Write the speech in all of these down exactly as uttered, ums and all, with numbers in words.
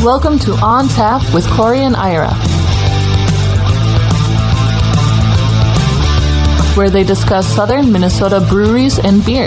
Welcome to On Tap with Corey and Ira, where they discuss southern Minnesota breweries and beer.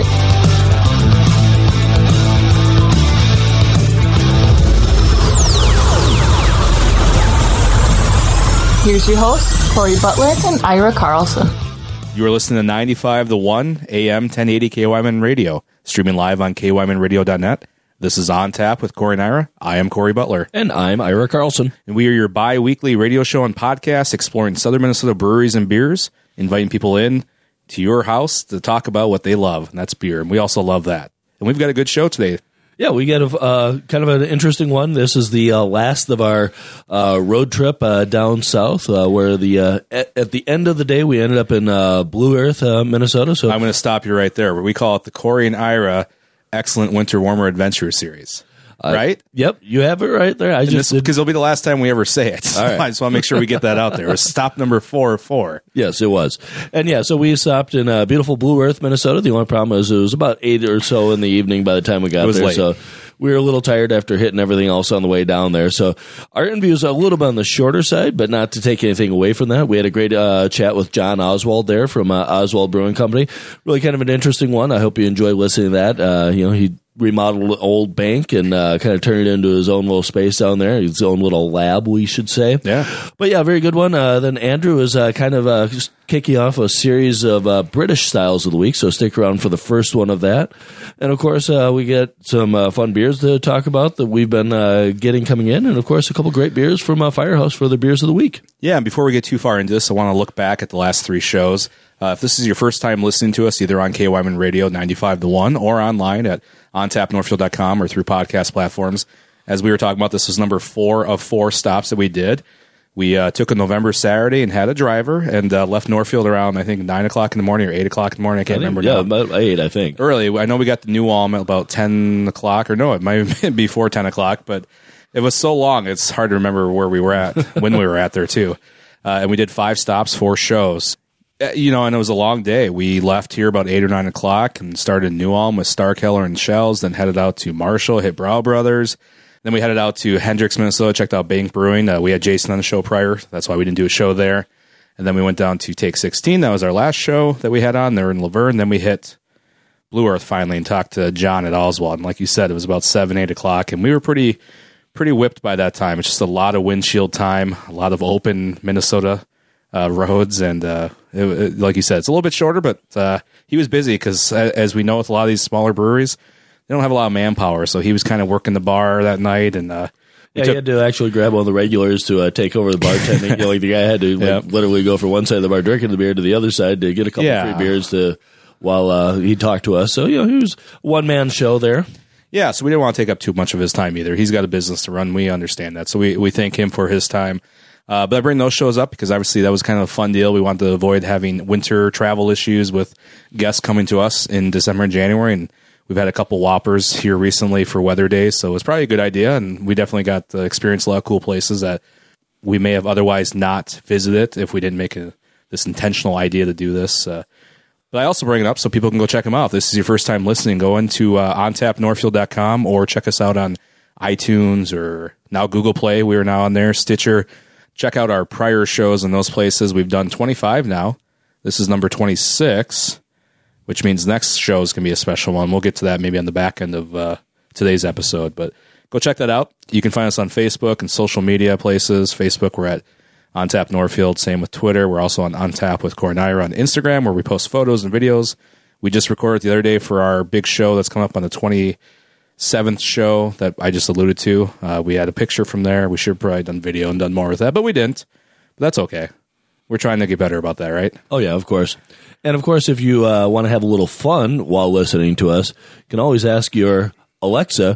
Here's your hosts, Corey Butler and Ira Carlson. You are listening to ninety-five The One, A M ten eighty K Y M N Radio, streaming live on K Y M N radio dot net. This is On Tap with Corey and Ira. I am Corey Butler. And I'm Ira Carlson. And we are your bi-weekly radio show and podcast exploring southern Minnesota breweries and beers, inviting people in to your house to talk about what they love, and that's beer. And we also love that. And we've got a good show today. Yeah, we got a uh, kind of an interesting one. This is the uh, last of our uh, road trip uh, down south, uh, where the uh, at, at the end of the day we ended up in uh, Blue Earth, uh, Minnesota. So I'm going to stop you right there. We call it the Corey and Ira Excellent Winter Warmer Adventure Series. Uh, right? Yep, you have it right there. I and just because it'll be the last time we ever say it. So right. I just want to make sure we get that out there. It was stop number four or four. Yes, it was. And yeah, so we stopped in uh, beautiful Blue Earth, Minnesota. The only problem is it was about eight or so in the evening by the time we got it was there. Late. So we were a little tired after hitting everything else on the way down there. So our interview is a little bit on the shorter side, but not to take anything away from that. We had a great uh, chat with John Oswald there from uh, Oswald Brewing Company. Really kind of an interesting one. I hope you enjoy listening to that. Uh, you know, he remodeled an old bank and uh, kind of turned it into his own little space down there, his own little lab, we should say. Yeah. But yeah, very good one. Uh, then Andrew is uh, kind of uh, just kicking off a series of uh, British styles of the week, so stick around for the first one of that. And of course, uh, we get some uh, fun beers to talk about that we've been uh, getting coming in, and of course, a couple great beers from uh, Firehouse for the beers of the week. Yeah, and before we get too far into this, I want to look back at the last three shows. Uh, if this is your first time listening to us, either on K Y M N Radio ninety-five The One or online at on tap northfield dot com or through podcast platforms, as we were talking about, this was number four of four stops that we did. We uh, took a November Saturday and had a driver and uh, left Northfield around, I think, nine o'clock in the morning or eight o'clock in the morning. I can't I think, remember yeah, now. about eight, I think. Early. I know we got the New Ulm at about ten o'clock, or no, it might have been before ten o'clock, but it was so long, it's hard to remember where we were at, when we were at there, too. Uh, and we did five stops, four shows. You know, and it was a long day. We left here about eight or nine o'clock and started New Ulm with Starkeller and Shells, then headed out to Marshall, hit Brow Brothers. Then we headed out to Hendricks, Minnesota, checked out Bank Brewing. Uh, we had Jason on the show prior. That's why we didn't do a show there. And then we went down to Take sixteen. That was our last show that we had on there in Laverne. Then we hit Blue Earth finally and talked to John at Oswald. And like you said, it was about seven, eight o'clock. And we were pretty, pretty whipped by that time. It's just a lot of windshield time, a lot of open Minnesota Uh, roads, and uh, it, it, like you said, it's a little bit shorter, but uh, he was busy because, as we know with a lot of these smaller breweries, they don't have a lot of manpower, so he was kind of working the bar that night, and uh, yeah, took, he had to actually grab one of the regulars to uh, take over the bartending. You know, like the guy had to like, yeah. literally go from one side of the bar drinking the beer to the other side to get a couple yeah. free beers to while uh, he talked to us. So, you know, he was a one-man show there. Yeah, so we didn't want to take up too much of his time either. He's got a business to run. We understand that, so we, we thank him for his time. Uh, but I bring those shows up because obviously that was kind of a fun deal. We wanted to avoid having winter travel issues with guests coming to us in December and January. And we've had a couple whoppers here recently for weather days. So it was probably a good idea. And we definitely got to experience a lot of cool places that we may have otherwise not visited if we didn't make a, this intentional idea to do this. Uh, but I also bring it up so people can go check them out. If this is your first time listening, go into uh, on tap northfield dot com or check us out on iTunes or now Google Play. We are now on there, Stitcher. Check out our prior shows in those places. We've done twenty-five now. This is number twenty-six, which means next show is going to be a special one. We'll get to that maybe on the back end of uh, today's episode. But go check that out. You can find us on Facebook and social media places. Facebook, we're at On Tap Northfield. Same with Twitter. We're also on On Tap with Corey and Ira on Instagram, where we post photos and videos. We just recorded the other day for our big show that's coming up on the twenty-seventh show that I just alluded to. Uh, we had a picture from there. We should have probably done video and done more with that, but we didn't. But that's okay. We're trying to get better about that, right? Oh, yeah, of course. And, of course, if you uh, want to have a little fun while listening to us, you can always ask your Alexa,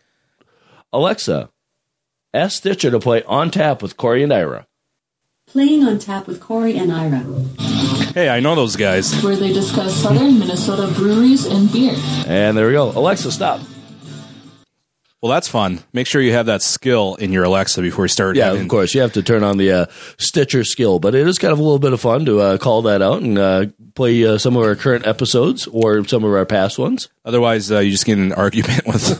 Alexa, ask Stitcher to play On Tap with Corey and Ira. Playing On Tap with Corey and Ira. Hey, I know those guys. Where they discuss southern Minnesota breweries and beer. And there we go. Alexa, stop. Well, that's fun. Make sure you have that skill in your Alexa before you start. Yeah, having... of course. You have to turn on the uh, Stitcher skill. But it is kind of a little bit of fun to uh, call that out and uh, play uh, some of our current episodes or some of our past ones. Otherwise, uh, you just get in an argument with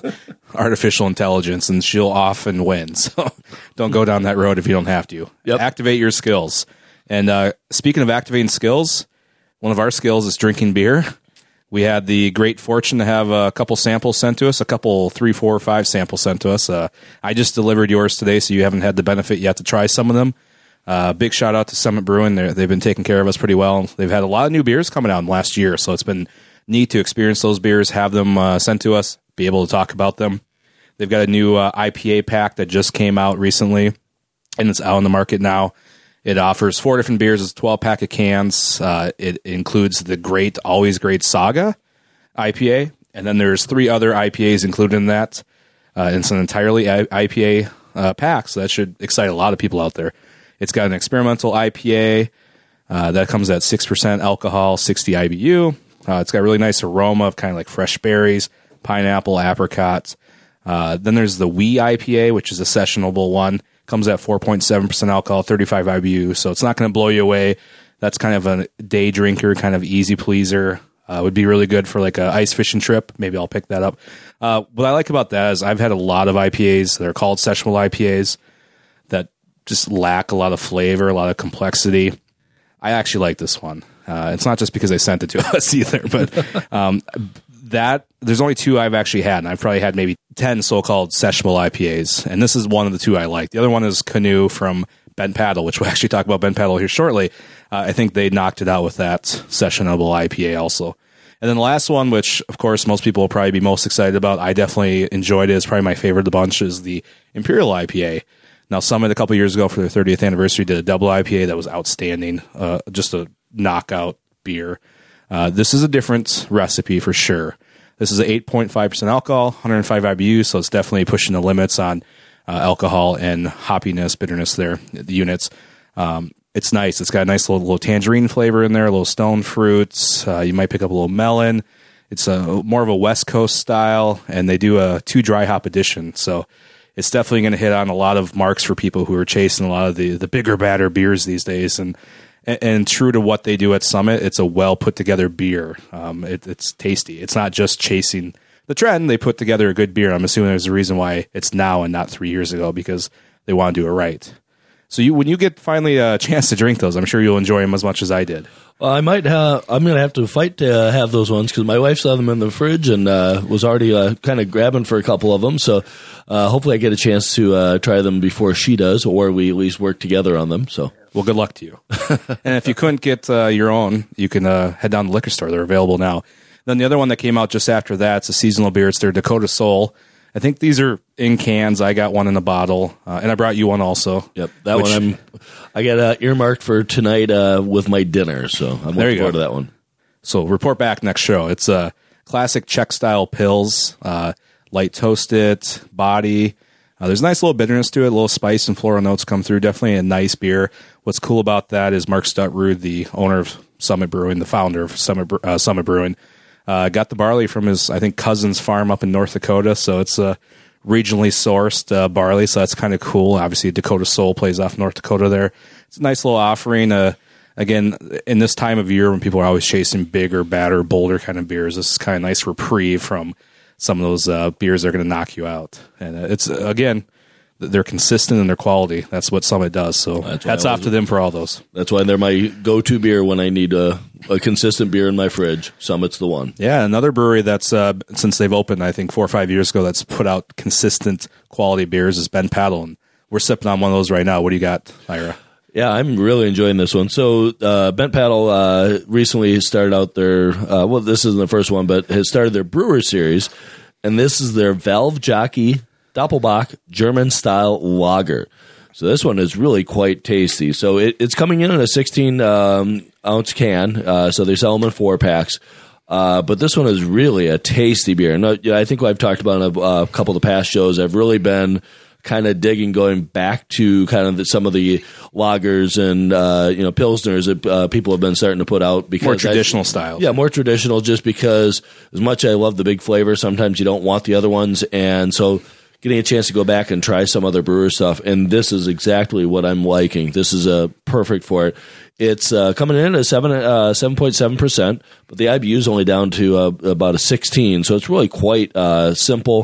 artificial intelligence, and she'll often win. So don't go down that road if you don't have to. Yep. Activate your skills. And uh, speaking of activating skills, one of our skills is drinking beer. We had the great fortune to have a couple samples sent to us, a couple, three, four, five samples sent to us. Uh, I just delivered yours today, so you haven't had the benefit yet to try some of them. Uh, big shout out to Summit Brewing. They're, they've been taking care of us pretty well. They've had a lot of new beers coming out in the last year, so it's been neat to experience those beers, have them uh, sent to us, be able to talk about them. They've got a new uh, I P A pack that just came out recently, and it's out on the market now. It offers four different beers. It's a twelve-pack of cans. Uh, it includes the great, always great Saga I P A, and then there's three other I P As included in that. Uh, it's an entirely I P A uh, pack, so that should excite a lot of people out there. It's got an experimental I P A uh, that comes at six percent alcohol, sixty I B U. Uh, it's got a really nice aroma of kind of like fresh berries, pineapple, apricot. Uh, then there's the Wee I P A, which is a sessionable one. Comes at four point seven percent alcohol, thirty-five I B U, so it's not going to blow you away. That's kind of a day drinker, kind of easy pleaser. Uh, would be really good for like a ice fishing trip. Maybe I'll pick that up. Uh, what I like about that is I've had a lot of I P As that are called sessionable I P As that just lack a lot of flavor, a lot of complexity. I actually like this one. Uh, it's not just because they sent it to us either, but um, that there's only two I've actually had, and I've probably had maybe ten so-called sessionable I P As, and this is one of the two I like. The other one is Canoe from Bent Paddle, which we'll actually talk about Bent Paddle here shortly. Uh, I think they knocked it out with that sessionable I P A also. And then the last one, which, of course, most people will probably be most excited about, I definitely enjoyed it. It's probably my favorite of the bunch, is the Imperial I P A. Now, Summit, a couple years ago for their thirtieth anniversary, did a double I P A that was outstanding, uh, just a knockout beer. Uh, this is a different recipe for sure. This is an eight point five percent alcohol, one hundred five I B U, so it's definitely pushing the limits on uh, alcohol and hoppiness, bitterness there, the units. Um, it's nice. It's got a nice little, little tangerine flavor in there, a little stone fruits. Uh, you might pick up a little melon. It's a more of a West Coast style, and they do a two dry hop edition, so it's definitely going to hit on a lot of marks for people who are chasing a lot of the, the bigger, badder beers these days. And, and and true to what they do at Summit, it's a well put together beer. Um, it, it's tasty. It's not just chasing the trend. They put together a good beer. I'm assuming there's a reason why it's now and not three years ago, because they want to do it right. So you, when you get finally a chance to drink those, I'm sure you'll enjoy them as much as I did. Well, I might have, I'm going to have to fight to uh, have those ones, because my wife saw them in the fridge and uh, was already uh, kind of grabbing for a couple of them. So uh, hopefully I get a chance to uh, try them before she does, or we at least work together on them. So, well, good luck to you. And if you couldn't get uh, your own, you can uh, head down to the liquor store. They're available now. Then the other one that came out just after that, it's a seasonal beer. It's their Dakota Soul. I think these are in cans. I got one in a bottle, uh, and I brought you one also. Yep, that which, one I'm. I got uh, earmarked for tonight uh, with my dinner, so I'm looking forward to that one. So report back next show. It's a classic Czech style pills, uh, light toasted body. Uh, there's a nice little bitterness to it, a little spice and floral notes come through. Definitely a nice beer. What's cool about that is Mark Stuttrud, the owner of Summit Brewing, the founder of Summit, uh, Summit Brewing, uh, got the barley from his, I think, cousin's farm up in North Dakota. So it's a regionally sourced uh, barley. So that's kind of cool. Obviously, Dakota Soul plays off North Dakota there. It's a nice little offering. Uh, again, in this time of year when people are always chasing bigger, badder, bolder kind of beers, this is kind of nice reprieve from some of those uh, beers that are going to knock you out. And uh, it's, uh, again, they're consistent in their quality. That's what Summit does. So hats off to them for all those. That's why they're my go-to beer when I need a, a consistent beer in my fridge. Summit's the one. Yeah, another brewery that's, uh, since they've opened, I think, four or five years ago, that's put out consistent quality beers is Bent Paddle. And we're sipping on one of those right now. What do you got, Ira? Yeah, I'm really enjoying this one. So uh, Bent Paddle uh, recently started out their, uh, well, this isn't the first one, but has started their brewer series. And this is their Valve Jockey Doppelbock German-style lager. So this one is really quite tasty. So it, it's coming in in a sixteen um, ounce can. Uh, so they sell them in four packs. Uh, but this one is really a tasty beer. And uh, I think I've talked about in a, a couple of the past shows. I've really been kind of digging, going back to kind of the, some of the lagers and uh, you know pilsners that uh, people have been starting to put out, because more traditional I, styles. Yeah, more traditional. Just because as much as I love the big flavor, sometimes you don't want the other ones, and so getting a chance to go back and try some other brewer stuff, and this is exactly what I'm liking. This is uh, perfect for it. It's uh, coming in at seven uh, seven point seven percent, but the I B U is only down to uh, about a sixteen, so it's really quite uh, simple.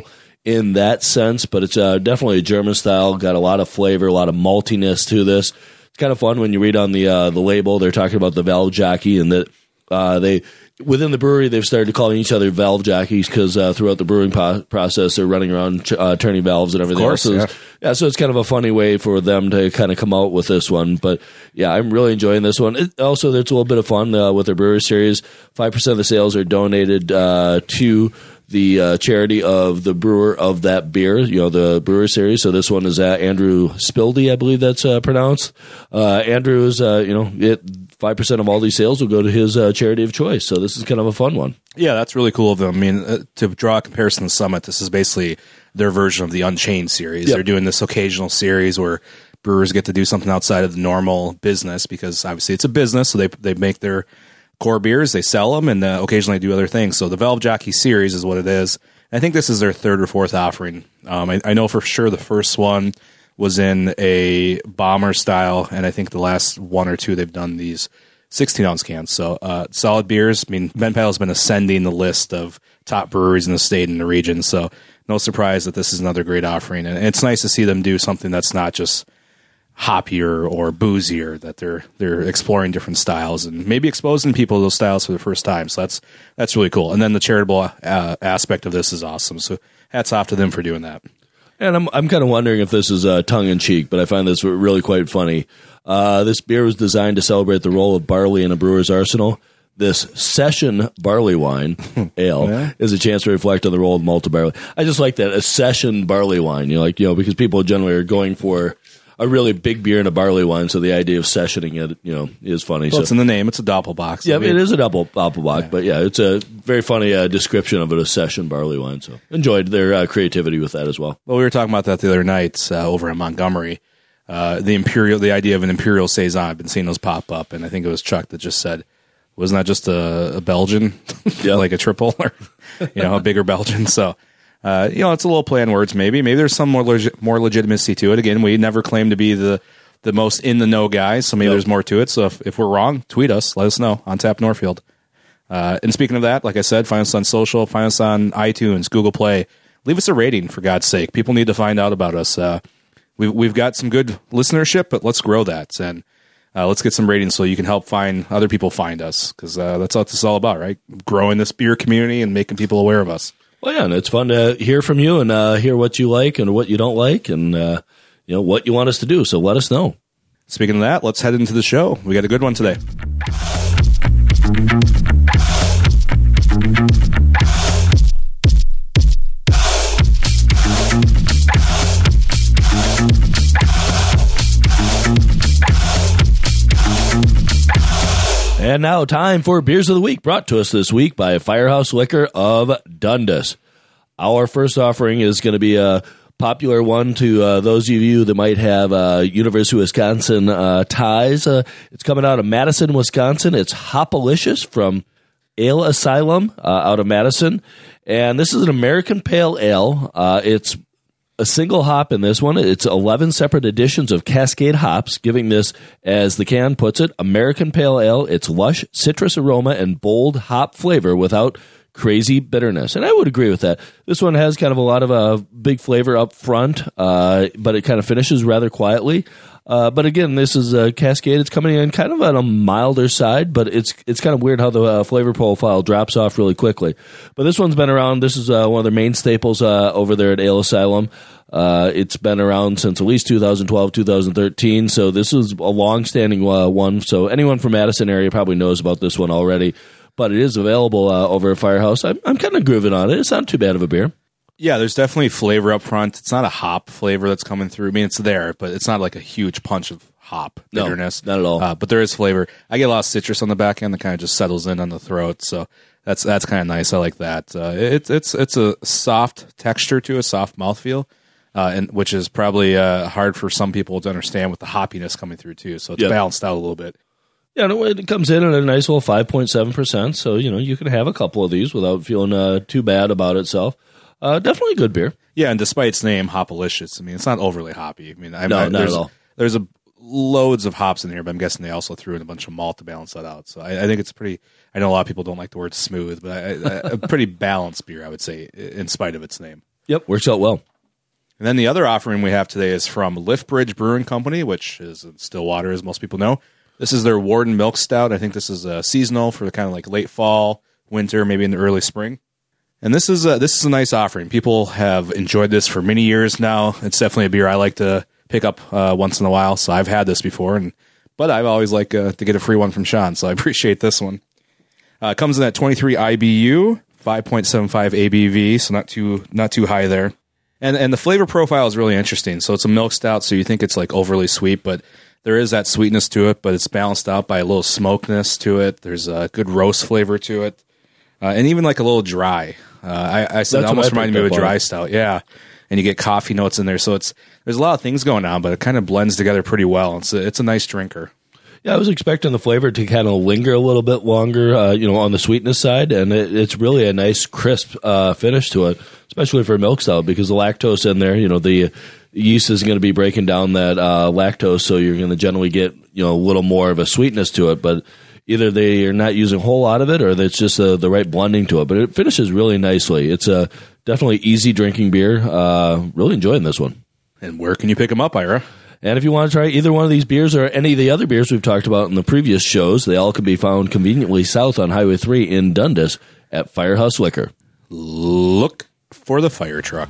in that sense, but it's uh, definitely a German style. Got a lot of flavor, a lot of maltiness to this. It's kind of fun when you read on the uh, the label. They're talking about the valve jockey, and that uh, they within the brewery they've started calling each other valve jockeys because uh, throughout the brewing po- process they're running around uh, turning valves and everything. Of course, else. So yeah. It's, yeah, so it's kind of a funny way for them to kind of come out with this one. But yeah, I'm really enjoying this one. It, also, there's a little bit of fun uh, with their brewery series. Five percent of the sales are donated uh, to the uh, charity of the brewer of that beer, you know, the brewer series. So this one is uh, Andrew Spildy, I believe that's uh, pronounced. Uh, Andrew is, uh, you know, it, five percent of all these sales will go to his uh, charity of choice. So this is kind of a fun one. Yeah, that's really cool of them. I mean, uh, to draw a comparison to Summit, this is basically their version of the Unchained series. Yep. They're doing this occasional series where brewers get to do something outside of the normal business because obviously it's a business, so they they make their core beers, they sell them, and uh, occasionally do other things. So the Valve Jockey series is what it is. I think this is their third or fourth offering. Um, I, I know for sure the first one was in a bomber style, and I think the last one or two they've done these sixteen ounce cans. So uh, solid beers. I mean, Ben Paddle has been ascending the list of top breweries in the state and the region, so no surprise that this is another great offering. And it's nice to see them do something that's not just hoppier or boozier, that they're they're exploring different styles and maybe exposing people to those styles for the first time. So that's that's really cool. And then the charitable uh, aspect of this is awesome. So hats off to them for doing that. And I'm I'm kind of wondering if this is uh, tongue in cheek, but I find this really quite funny. Uh, this beer was designed to celebrate the role of barley in a brewer's arsenal. This session barley wine ale Yeah. is a chance to reflect on the role of malted barley. I just like that, a session barley wine. You know, like you know, because people generally are going for a really big beer and a barley wine, so the idea of sessioning it, you know, is funny. Well, so, it's in the name. It's a Doppelbock. yeah, I mean, it is a double Doppelbock, yeah. But yeah, it's a very funny uh, description of it, a session barley wine. So enjoyed their uh, creativity with that as well. Well, we were talking about that the other night uh, over in Montgomery. Uh, the imperial, the idea of an imperial saison. I've been seeing those pop up, and I think it was Chuck that just said, "Wasn't that just a, a Belgian, Yeah. like a triple, or you know, a bigger Belgian?" So. Uh, you know, it's a little play on words, maybe. Maybe there's some more legi- more legitimacy to it. Again, we never claim to be the, the most in the know guys, so maybe Yep. there's more to it. So if, if we're wrong, tweet us, let us know on Tap Northfield. Uh, and speaking of that, like I said, find us on social, find us on iTunes, Google Play. Leave us a rating, for God's sake. People need to find out about us. Uh, we've we've got some good listenership, but let's grow that and uh, let's get some ratings so you can help find other people find us, because uh, that's what this is all about, right? Growing this beer community and making people aware of us. Well, yeah, and it's fun to hear from you and uh, hear what you like and what you don't like and, uh, you know, what you want us to do. So let us know. Speaking of that, let's head into the show. We got a good one today. And now time for Beers of the Week, brought to us this week by Firehouse Liquor of Dundas. Our first offering is going to be a popular one to uh, those of you that might have uh, University of Wisconsin uh, ties. Uh, it's coming out of Madison, Wisconsin. It's Hopalicious from Ale Asylum uh, out of Madison. And this is an American Pale Ale. Uh, it's a single hop in this one. It's eleven separate editions of Cascade hops, giving this, as the can puts it, American Pale Ale. It's lush citrus aroma and bold hop flavor without crazy bitterness. And I would agree with that. This one has kind of a lot of a uh, big flavor up front, uh, but it kind of finishes rather quietly. Uh, but again, this is a Cascade. It's coming in kind of on a milder side, but it's it's kind of weird how the uh, flavor profile drops off really quickly. But this one's been around. This is uh, one of their main staples uh, over there at Ale Asylum. Uh, it's been around since at least two thousand twelve, two thousand thirteen, so this is a long-standing uh, one. So anyone from Madison area probably knows about this one already, but it is available uh, over at Firehouse. I'm, I'm kind of grooving on it. It's not too bad of a beer. Yeah, there's definitely flavor up front. It's not a hop flavor that's coming through. I mean, it's there, but it's not like a huge punch of hop No, bitterness. not at all. Uh, but there is flavor. I get a lot of citrus on the back end that kind of just settles in on the throat. So that's that's kind of nice. I like that. Uh, it's it's it's a soft texture to a soft mouthfeel, uh, and which is probably uh, hard for some people to understand with the hoppiness coming through too. So it's Yep. balanced out a little bit. Yeah, no, it comes in at a nice little five point seven percent, so you know you can have a couple of these without feeling uh, too bad about itself. Uh, definitely a good beer. Yeah, and despite its name, Hopalicious, I mean, it's not overly hoppy. I mean, I, No, I, not there's, at all. There's a loads of hops in here, but I'm guessing they also threw in a bunch of malt to balance that out. So I, I think it's pretty. I know a lot of people don't like the word smooth, but I, I, a pretty balanced beer, I would say, in spite of its name. Yep, works out well. And then the other offering we have today is from Liftbridge Brewing Company, which is in Stillwater, as most people know. This is their Warden Milk Stout. I think this is uh, seasonal for kind of like late fall, winter, maybe in the early spring. And this is a, this is a nice offering. People have enjoyed this for many years now. It's definitely a beer I like to pick up uh, once in a while. So I've had this before, and but I've always like uh, to get a free one from Sean. So I appreciate this one. Uh, it comes in at twenty-three I B U, five point seven five A B V, so not too not too high there. And and the flavor profile is really interesting. So it's a milk stout, so you think it's like overly sweet, but there is that sweetness to it. But it's balanced out by a little smokiness to it. There's a good roast flavor to it, uh, and even like a little dry. Uh, I, I said it almost reminded me of a dry stout, yeah. And you get coffee notes in there, so it's there's a lot of things going on, but it kind of blends together pretty well. It's a, it's a nice drinker. Yeah, I was expecting the flavor to kind of linger a little bit longer, uh, you know, on the sweetness side, and it, it's really a nice, crisp uh, finish to it, especially for a milk stout, because the lactose in there, you know, the yeast is going to be breaking down that uh, lactose, so you're going to generally get, you know, a little more of a sweetness to it, but either they are not using a whole lot of it, or it's just uh, the right blending to it. But it finishes really nicely. It's a definitely easy drinking beer. Uh, really enjoying this one. And where can you pick them up, Ira? And if you want to try either one of these beers or any of the other beers we've talked about in the previous shows, they all can be found conveniently south on Highway three in Dundas at Firehouse Liquor. Look for the fire truck.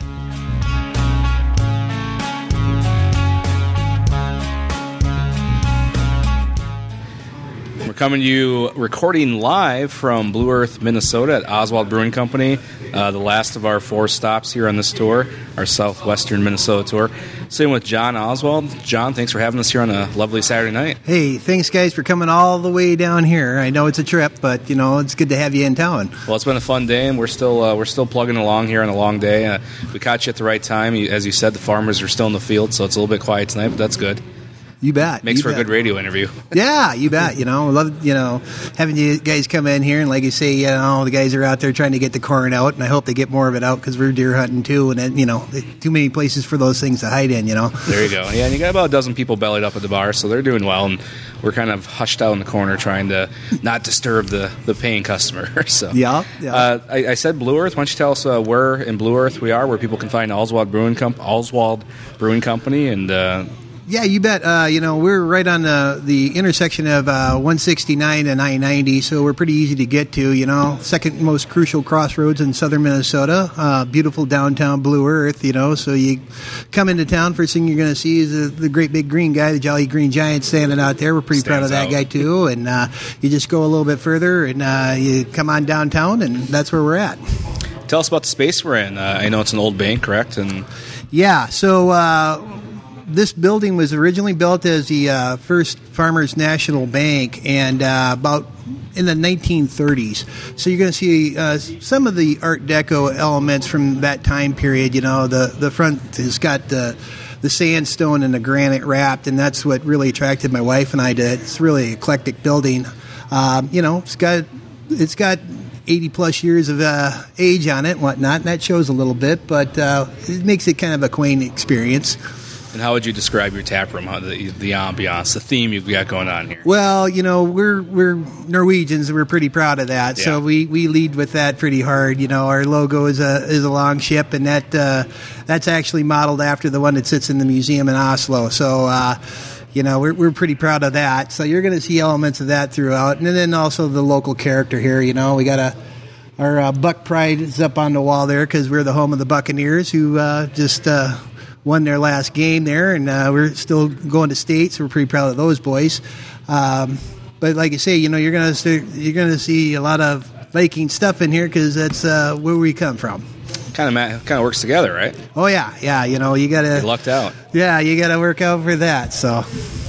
We're coming to you recording live from Blue Earth, Minnesota at Oswald Brewing Company, uh, the last of our four stops here on this tour, our southwestern Minnesota tour. Sitting with John Oswald. John, thanks for having us here on a lovely Saturday night. Hey, thanks guys for coming all the way down here. I know it's a trip, but you know it's good to have you in town. Well, it's been a fun day, and we're still uh, we're still plugging along here on a long day. Uh, we caught you at the right time. You, as you said, the farmers are still in the field, so it's a little bit quiet tonight, but that's good. You bet. Makes you for bet. a good radio interview. Yeah, you bet. You know, love you know having you guys come in here, and like you say, you know, the guys are out there trying to get the corn out, and I hope they get more of it out because we're deer hunting too, and then, you know, too many places for those things to hide in. You know. There you go. Yeah, and you got about a dozen people bellied up at the bar, so they're doing well, and we're kind of hushed out in the corner trying to not disturb the, the paying customer. So yeah, yeah. Uh, I, I said Blue Earth. Why don't you tell us uh, where in Blue Earth we are, where people can find Oswald Brewing Comp- Oswald Brewing Company, and. Uh, Yeah, you bet. Uh, you know, we're right on the, the intersection of uh, one sixty-nine and I ninety, so we're pretty easy to get to, you know. Second most crucial crossroads in southern Minnesota. Uh, beautiful downtown Blue Earth, you know. So you come into town, first thing you're going to see is the, the great big green guy, the Jolly Green Giant, standing out there. We're pretty proud of that out. guy, too. And uh, you just go a little bit further, and uh, you come on downtown, and that's where we're at. Tell us about the space we're in. Uh, I know it's an old bank, correct? And Yeah, so... Uh, This building was originally built as the uh, first Farmers National Bank, and uh, about in the nineteen thirties. So you're going to see uh, some of the Art Deco elements from that time period. You know, the the front has got the the sandstone and the granite wrapped, and that's what really attracted my wife and I to it. It's really eclectic building. Um, you know, it's got it's got eighty plus years of uh, age on it and whatnot, and that shows a little bit, but uh, it makes it kind of a quaint experience. And how would you describe your tap room, how the, the ambiance, the theme you've got going on here? Well, you know, we're we're Norwegians, and we're pretty proud of that. Yeah. So we, we lead with that pretty hard. You know, our logo is a is a long ship, and that uh, that's actually modeled after the one that sits in the museum in Oslo. So, uh, you know, we're we're pretty proud of that. So you're going to see elements of that throughout, and then also the local character here. You know, we got a our uh, Buck Pride is up on the wall there because we're the home of the Buccaneers, who uh, just. Uh, won their last game there, and uh, we're still going to state, so we're pretty proud of those boys. Um, but like I say, you know, you're gonna st- you're gonna see a lot of Viking stuff in here because that's uh, where we come from. Kind of kind of works together, right? Oh yeah, yeah. You know, you gotta You lucked out. Yeah, you gotta work out for that. So.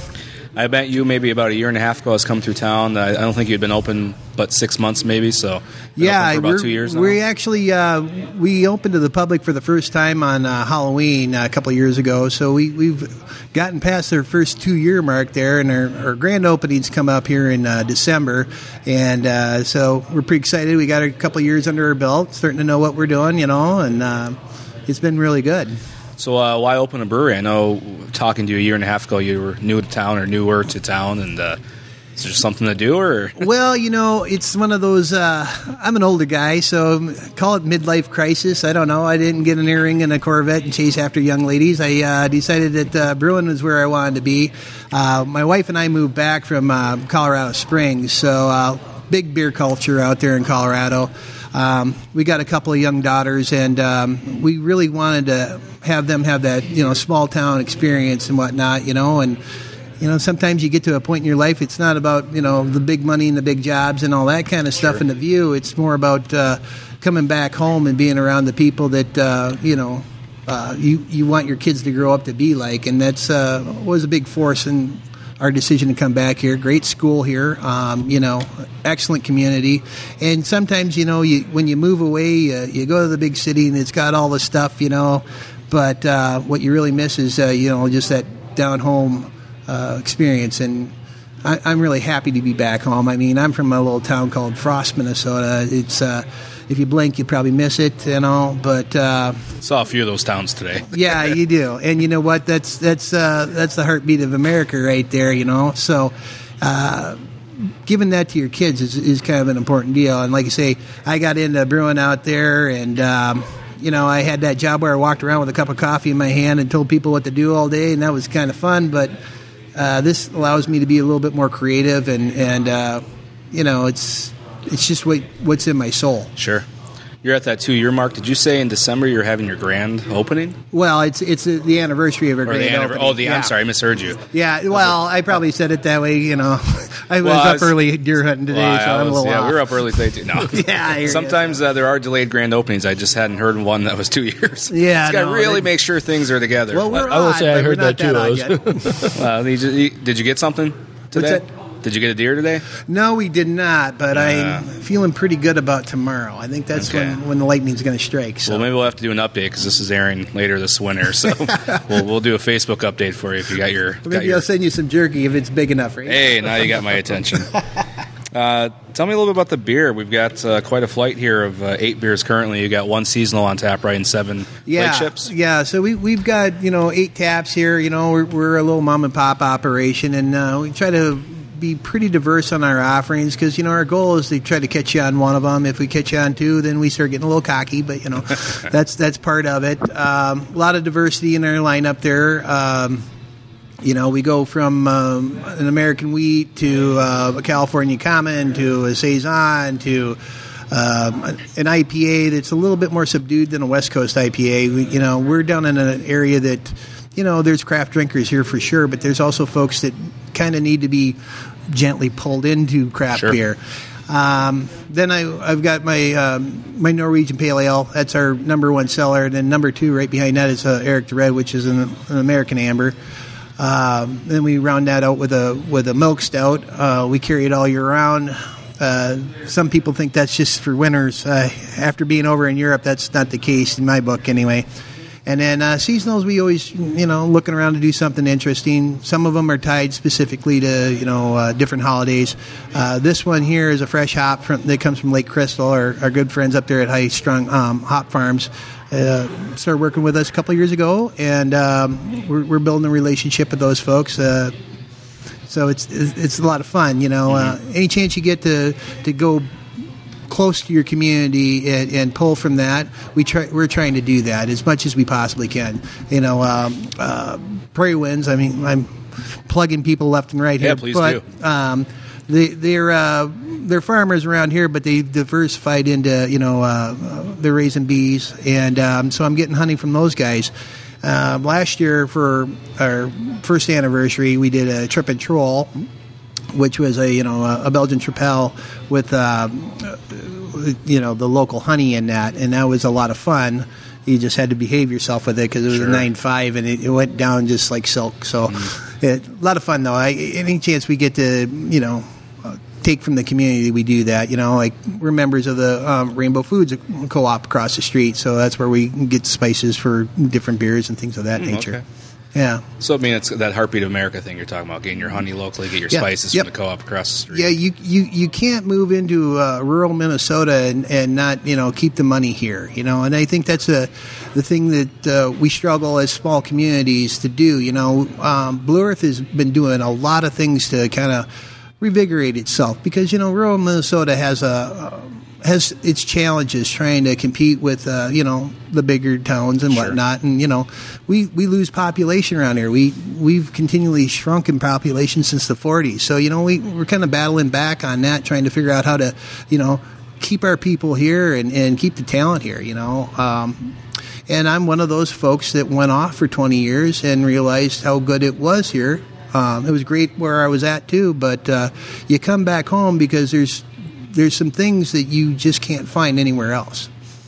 I bet you maybe about a year and a half ago has come through town. I don't think you'd been open but six months maybe, so been yeah, open for about we're, two years now. we actually uh, we opened to the public for the first time on uh, Halloween uh, a couple of years ago. So we, we've gotten past their first two year mark there, and our, our grand openings come up here in uh, December, and uh, so we're pretty excited. We got a couple of years under our belt, starting to know what we're doing, you know, and uh, it's been really good. So uh, why open a brewery? I know talking to you a year and a half ago, you were new to town or newer to town, and uh, Is there something to do, or? Well, you know, it's one of those, uh, I'm an older guy, so call it midlife crisis. I don't know. I didn't get an earring and a Corvette and chase after young ladies. I uh, decided that uh, Bruin was where I wanted to be. Uh, my wife and I moved back from uh, Colorado Springs, so uh, big beer culture out there in Colorado. Um, we got a couple of young daughters, and um, we really wanted to have them have that, you know, small town experience and whatnot, you know, and you know, sometimes you get to a point in your life, it's not about, you know, the big money and the big jobs and all that kind of stuff Sure. in the view. It's more about uh, coming back home and being around the people that, uh, you know, uh, you, you want your kids to grow up to be like. And that's uh, was a big force in our decision to come back here. Great school here, um, you know, excellent community. And sometimes, you know, you, when you move away, uh, you go to the big city and it's got all the stuff, you know, but uh, what you really miss is, uh, you know, just that down home Uh, experience, and I, I'm really happy to be back home. I mean, I'm from a little town called Frost, Minnesota. It's uh, if you blink, you probably miss it, you know. But uh, Saw a few of those towns today. yeah, you do. And you know what? That's that's uh, that's the heartbeat of America right there. You know, so. Uh, Giving that to your kids is, is kind of an important deal. And like I say, I got into brewing out there, and um, you know, I had that job where I walked around with a cup of coffee in my hand and told people what to do all day, and that was kind of fun. But uh, this allows me to be a little bit more creative, and and uh, you know, it's it's just what what's in my soul. Sure. You're at that two-year mark. Did you say in December you're having your grand opening? Well, it's it's uh, the anniversary of our Or grand the anniver- opening. Oh, the yeah. I'm sorry, I misheard you. Yeah, well, I probably said it that way. You know, I was Well, I up was- early deer hunting today, Well, so I I'm a was- little yeah, off. we were up early today too. No. Yeah, I hear ya. Sometimes uh, there are delayed grand openings. I just hadn't heard one that was two years. Yeah, you got to no, really they- make sure things are together. Well, we're I will odd, say I but heard we're not that too. I odd was- yet. Uh, did, you, did you get something today? that? Did you get a deer today? No, we did not, but Yeah. I'm feeling pretty good about tomorrow. I think that's Okay. when, when the lightning's going to strike. So. Well, maybe we'll have to do an update because this is airing later this winter. So we'll we'll do a Facebook update for you if you got your. got Maybe your I'll send you some jerky if it's big enough, right? Hey, now you got my attention. Uh, tell me a little bit about the beer. We've got uh, quite a flight here of uh, eight beers currently. You got one seasonal on tap, right, and seven yeah, flagships. Yeah, so we, we've got, you know, eight taps here. You know, we're, we're a little mom and pop operation, and uh, we try to be pretty diverse on our offerings because, you know, our goal is to try to catch you on one of them. If we catch you on two, then we start getting a little cocky, but, you know, that's that's part of it. Um, a lot of diversity in our lineup there. Um, you know, we go from um, an American wheat to uh, a California Common to a Saison to um, an I P A that's a little bit more subdued than a West Coast I P A. We, you know, we're down in an area that, you know, there's craft drinkers here for sure, but there's also folks that kind of need to be gently pulled into craft Sure. beer. Um, then I, I've got my um, my Norwegian Pale Ale. That's our number one seller. And then number two right behind that is uh, Eric the Red, which is an, an American amber. Um, then we round that out with a with a milk stout. Uh, we carry it all year round. Uh, some people think that's just for winters. Uh, after being over in Europe, that's not the case in my book anyway. And then uh, seasonals, we always, you know, looking around to do something interesting. Some of them are tied specifically to, you know, uh, different holidays. Uh, this one here is a fresh hop from, that comes from Lake Crystal. Our, our good friends up there at High Strung um, Hop Farms uh, started working with us a couple of years ago, and um, we're, we're building a relationship with those folks. Uh, so it's it's a lot of fun, you know. Uh, any chance you get to to go close to your community and, and pull from that, we try, we're trying to do that as much as we possibly can. You know, um, uh, Prairie Winds, I mean, I'm plugging people left and right here. Yeah, please but, do. Um, they, they're uh, they're farmers around here, but they've diversified into, you know, uh, they're raising bees, and um, so I'm getting honey from those guys. Uh, last year for our first anniversary, we did a trip and troll, which was a you know a Belgian Tripel with uh, you know the local honey in that, and that was a lot of fun. You just had to behave yourself with it because it was Sure. a nine five, and it, it went down just like silk. So, Mm-hmm. it, a lot of fun though. I, any chance we get to you know uh, take from the community, we do that. You know, like we're members of the um, Rainbow Foods Co-op across the street, so that's where we get spices for different beers and things of that Mm, nature. okay. Yeah. So I mean, it's that heartbeat of America thing you're talking about, getting your honey locally, get your Yeah. spices Yep. from the co-op across the street. Yeah, you, you, you can't move into uh, rural Minnesota and, and not, you know, keep the money here, you know, and I think that's a, the thing that uh, we struggle as small communities to do, you know. Um, Blue Earth has been doing a lot of things to kind of revigorate itself because, you know, rural Minnesota has a, uh, has its challenges trying to compete with, uh, you know, the bigger towns and Sure. whatnot. And, you know, we, we lose population around here. We, we've continually shrunk in population since the forties. So, you know, we, we're kind of battling back on that, trying to figure out how to, you know, keep our people here and, and keep the talent here, you know. Um, and I'm one of those folks that went off for twenty years and realized how good it was here. Um, it was great where I was at, too, but uh, you come back home because there's there's some things that you just can't find anywhere else.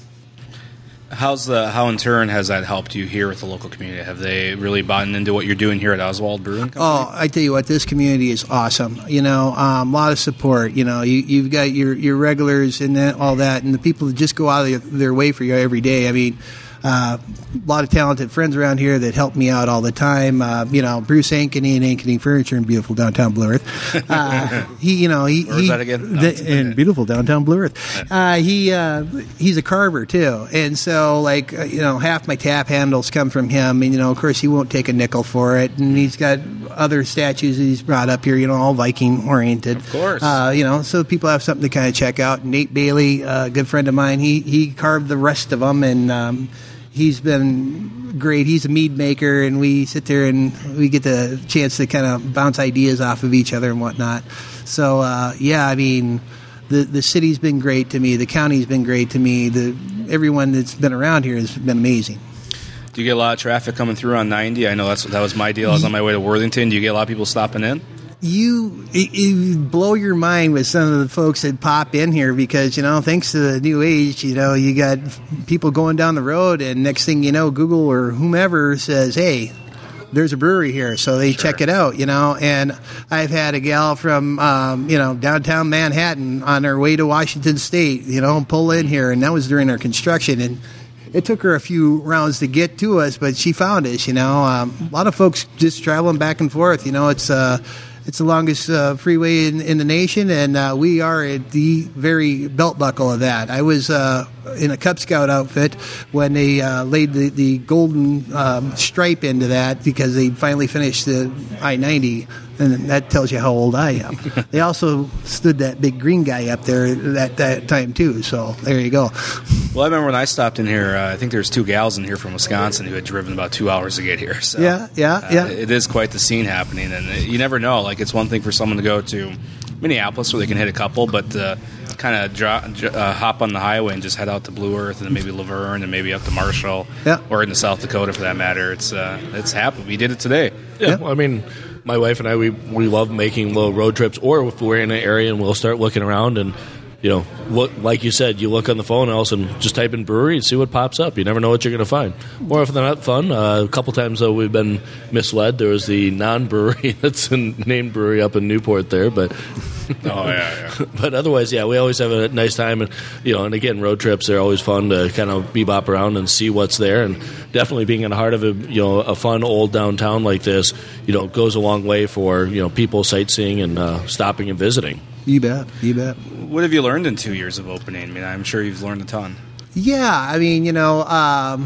How's the how in turn has that helped you here with the local community? Have they really bought into what you're doing here at Oswald Brewing Company? Oh, I tell you what, this community is awesome. You know, um, a lot of support. You know, you, you've got your, your regulars and that, all that, and the people that just go out of their, their way for you every day. I mean, uh, a lot of talented friends around here that help me out all the time. Uh, you know, Bruce Ankeny and Ankeny Furniture in beautiful downtown Blue Earth. Uh, he, you know, he, Where is he that again? No, the, in beautiful downtown Blue Earth. Uh, he uh, he's a carver too, and so like uh, you know, half my tap handles come from him, and you know, of course, he won't take a nickel for it. And he's got other statues that he's brought up here, you know, all Viking oriented. Of course, uh, you know, so people have something to kind of check out. Nate Bailey, a good friend of mine, he he carved the rest of them, and um, he's been great. He's a mead maker, and we sit there and we get the chance to kind of bounce ideas off of each other and whatnot. So, uh, yeah, I mean, the the city's been great to me. The county's been great to me. The everyone that's been around here has been amazing. Do you get a lot of traffic coming through on ninety? I know that's that was my deal. I was on my way to Worthington. Do you get a lot of people stopping in? You, you blow your mind with some of the folks that pop in here because, you know, thanks to the new age, you know, you got people going down the road and next thing you know, Google or whomever says, hey, there's a brewery here. So they Sure. check it out, you know, and I've had a gal from, um, you know, downtown Manhattan on her way to Washington State, you know, pull in here. And that was during our construction. And it took her a few rounds to get to us, but she found us, you know. Um, a lot of folks just traveling back and forth, you know, it's, uh, It's the longest uh, freeway in, in the nation, and uh, we are at the very belt buckle of that. I was uh, in a Cub Scout outfit when they uh, laid the, the golden um, stripe into that because they finally finished the I ninety, and that tells you how old I am. They also stood that big green guy up there at that time, too, so there you go. Well, I remember when I stopped in here, uh, I think there's two gals in here from Wisconsin who had driven about two hours to get here. So, Yeah, yeah, uh, yeah. It is quite the scene happening, and you never know. Like, it's one thing for someone to go to Minneapolis where they can hit a couple, but uh, kind of dro- uh, hop on the highway and just head out to Blue Earth and then maybe Laverne and maybe up to Marshall Yeah. or into South Dakota for that matter. It's uh, it's happened. We did it today. Yeah, I mean, my wife and I, we we love making little road trips, or if we're in an area and we'll start looking around and, you know, look, like you said, you look on the phone and all of a sudden just type in brewery and see what pops up. You never know what you're going to find. Or if they're not fun, uh, a couple times, though, we've been misled. There was the non-brewery that's a named brewery up in Newport there, but... Oh, yeah, yeah. But otherwise, yeah, we always have a nice time. And, you know, and again, road trips are always fun to kind of bebop around and see what's there. And definitely being in the heart of a, you know, a fun old downtown like this, you know, goes a long way for, you know, people sightseeing and uh, stopping and visiting. You bet, you bet. What have you learned in two years of opening? I mean, I'm sure you've learned a ton. Yeah, I mean, you know, um,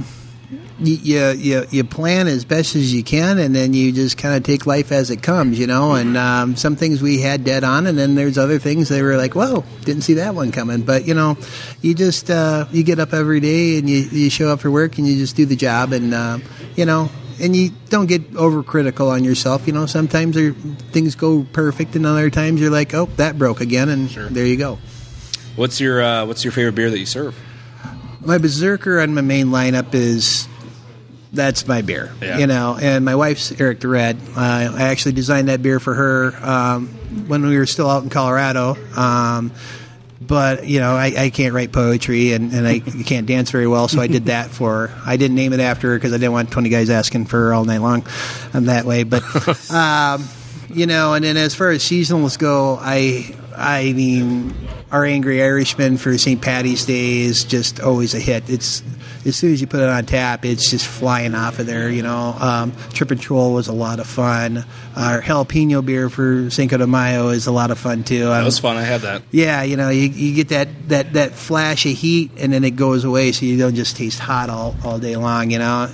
you, you you plan as best as you can, and then you just kind of take life as it comes, you know. And um, some things we had dead on, and then there's other things that were like, whoa, didn't see that one coming. But you know, you just uh, you get up every day and you you show up for work and you just do the job, and uh, you know. And you don't get overcritical on yourself. You know, sometimes there, things go perfect, and other times you're like, oh, that broke again, and Sure. there you go. What's your uh, What's your favorite beer that you serve? My Berserker on my main lineup is that's my beer, Yeah. you know. And my wife's Eric the Red. Uh, I actually designed that beer for her um, when we were still out in Colorado. Um, but you know, I, I can't write poetry and, and I can't dance very well, so I did that for her. I didn't name it after her because I didn't want twenty guys asking for her all night long. I'm that way, but um, you know. And then as far as seasonals go, I I mean, our Angry Irishman for Saint Patty's Day is just always a hit. It's as soon as you put it on tap, it's just flying off of there, you know. Um, Trip and Troll was a lot of fun. Our jalapeno beer for Cinco de Mayo is a lot of fun, too. That Um, was fun. I had that. yeah, you know, you, you get that, that, that flash of heat, and then it goes away, so you don't just taste hot all, all day long, you know.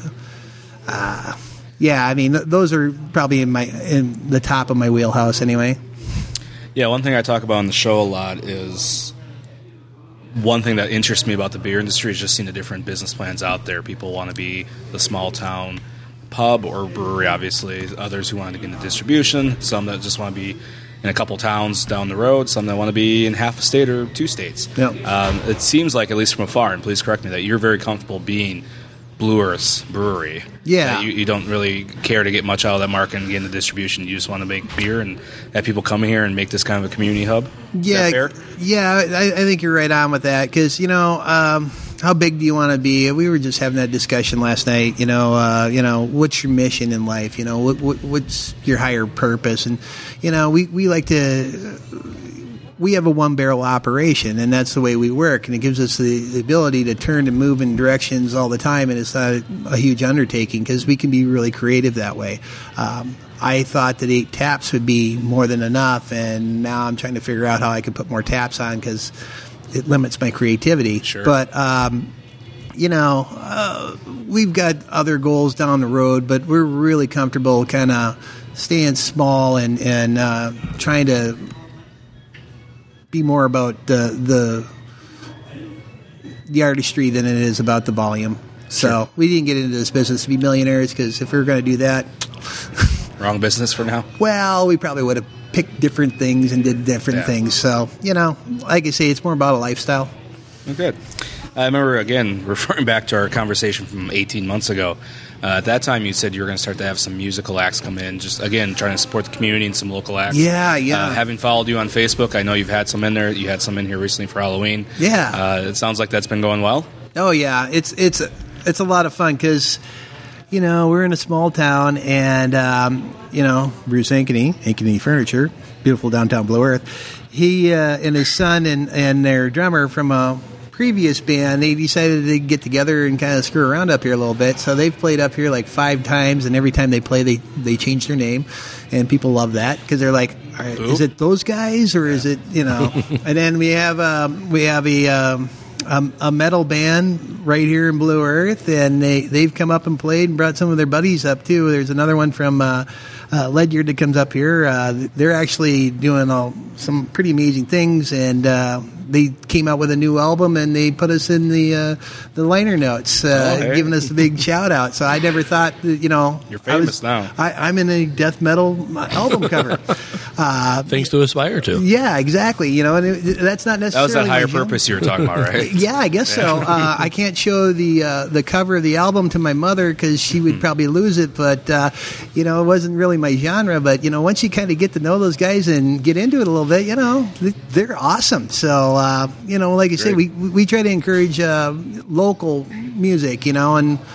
Uh, yeah, I mean, th- those are probably in my in the top of my wheelhouse anyway. Yeah, one thing I talk about on the show a lot is one thing that interests me about the beer industry is just seeing the different business plans out there. People want to be the small town pub or brewery, obviously. Others who want to get into distribution. Some that just want to be in a couple towns down the road. Some that want to be in half a state or two states. Yep. Um, it seems like, at least from afar, and please correct me, that you're very comfortable being Blue Earth's brewery. Yeah. You, you don't really care to get much out of that market and get into distribution. You just want to make beer and have people come here and make this kind of a community hub. Is Yeah, that fair? yeah, I, I think you're right on with that because you know, um, how big do you want to be? We were just having that discussion last night. You know, uh, you know, what's your mission in life? You know, what, what, what's your higher purpose? And you know, we we like to. We have a one-barrel operation, and that's the way we work, and it gives us the, the ability to turn and move in directions all the time, and it's not a, a huge undertaking because we can be really creative that way. Um, I thought that eight taps would be more than enough, and now I'm trying to figure out how I could put more taps on because it limits my creativity. Sure. But, um, you know, uh, we've got other goals down the road, but we're really comfortable kind of staying small and, and uh, trying to be more about the the the artistry than it is about the volume. So Sure. we didn't get into this business to be millionaires because if we were going to do that, Wrong business for now. well, we probably would have picked different things and did different Yeah. things. So, you know, like I say, it's more about a lifestyle. Oh, good. I remember, again, referring back to our conversation from eighteen months ago. Uh, at that time, you said you were going to start to have some musical acts come in, just, again, trying to support the community and some local acts. Yeah, yeah. Uh, having followed you on Facebook, I know you've had some in there. You had some in here recently for Halloween. Yeah. Uh, it sounds like that's been going well. Oh yeah, it's it's it's a lot of fun because you know we're in a small town and um, you know Bruce Ankeny, Ankeny Furniture, beautiful downtown Blue Earth. He uh, and his son and and their drummer from a previous band, they decided to get together and kind of screw around up here a little bit. So they've played up here like five times, and every time they play, they they change their name, and people love that because they're like, all right, is it those guys or is it you know? And then we have um, we have a. Um, Um, a metal band right here in Blue Earth, and they, they've come up and played and brought some of their buddies up, too. There's another one from uh, uh, Ledyard that comes up here. Uh, they're actually doing all, some pretty amazing things, and uh, they came out with a new album, and they put us in the uh, the liner notes, uh, Oh, hey. giving us a big shout-out. So I never thought, that, you know... You're I famous was- now. I, I'm in a death metal album cover. Uh, Things to aspire to. yeah, exactly. You know, and it, that's not That necessarily... was that higher my genre. purpose you were talking about, right? Yeah, I guess so. Uh, I can't show the uh, the cover of the album to my mother because she would probably lose it. But uh, you know, it wasn't really my genre. But you know, once you kind of get to know those guys and get into it a little bit, you know, they're awesome. So uh, you know, like I said, we we try to encourage uh, local music. You know, and